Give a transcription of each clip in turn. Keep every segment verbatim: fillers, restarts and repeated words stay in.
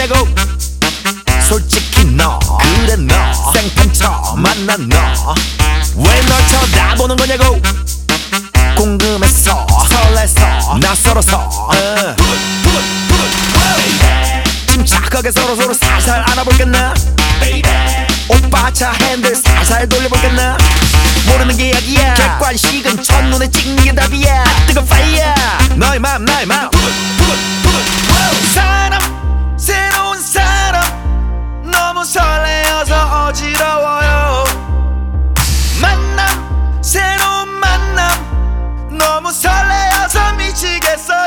거냐고. 솔직히 너 그래 너 생판 처음 만난 너 왜 널 쳐다보는 거냐고. 궁금해서 설레서 낯설어서 uh. 침착하게 서로서로 살살 알아볼겠나. 오빠 차 핸들 살살 돌려볼겠나. 모르는 게 약이야. 객관식은 첫눈에 찍는 게 답이야. 뜨거운 파이어 너의 맘 나의 맘. 사람 새로운 사람 너무 설레어서 어지러워요. 만남 새로운 만남 너무 설레어서 미치겠어요.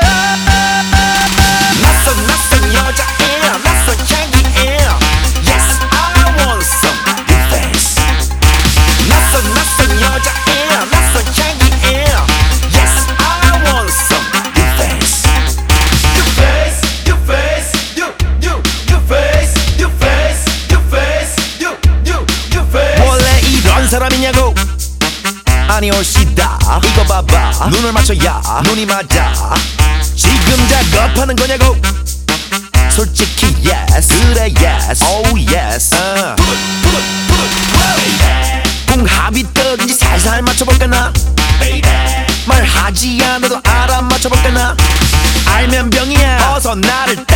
낯선 낯선 여자애 낯선 향기에 Yes I want some new face. 낯선 낯선 여자애 낯선 향기에 Yes I want some new face. New face, new face, new new new face, new face, new face, new new new face. 원래 이런 사람이냐고. 아니 올시다 이거 봐봐 눈을 맞춰야 눈이 맞아. 지금 작업하는 거냐고. 솔직히 yes 그래 yes oh yes uh. 궁합이 뜨든지 살살 맞춰볼까나. 말하지 않아도 알아 맞춰볼까나. 알면 병이야 어서 나를